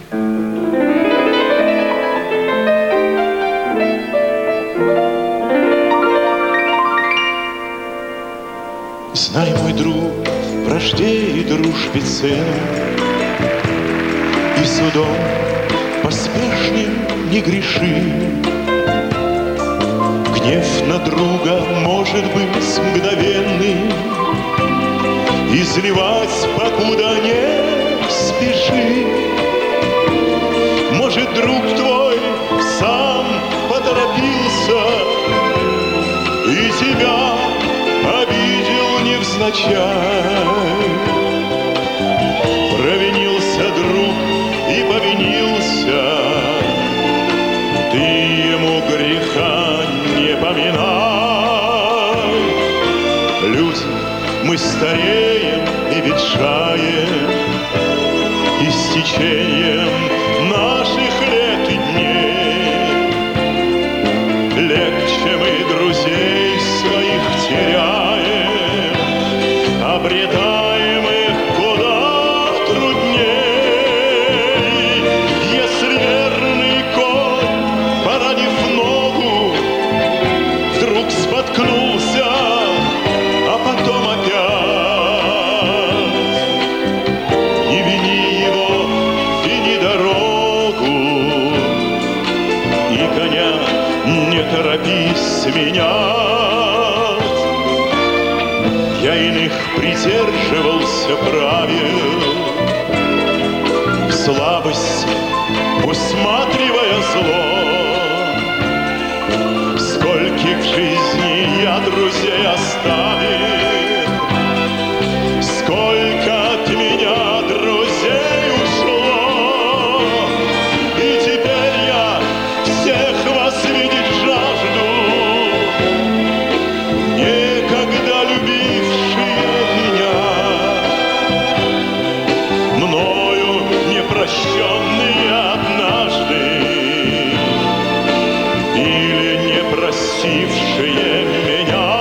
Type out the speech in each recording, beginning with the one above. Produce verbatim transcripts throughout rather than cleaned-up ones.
Знай, мой друг, вражде и дружбе цену, и судом поспешным не греши. Гнев на друга может быть мгновенный, изливать покуда не спеши. Может, друг твой сам поторопился и тебя обидел невзначай. Провинился друг и повинился, ты ему греха не поминай. Люди, мы стареем и ветшаем, и с течением наших лет и дней легче мы друзей своих теряем, обретаем их куда трудней. Если верный конь, поранив ногу, вдруг споткнулся, а потом опять, не вини его, вини дорогу, и коня не торопись менять. Я иных придерживался правил, в слабости усматривая зло. Скольких в жизни я друзей оставил, сколько от меня друзей ушло. И теперь я всех вас видеть жажду, некогда любившие меня, мною непрощенные однажды или не простившие меня.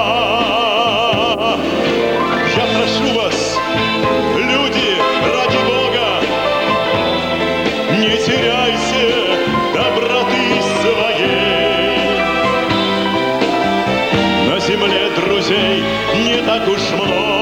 Я прошу вас, люди, ради Бога, не теряйте доброты своей. На земле друзей не так уж много,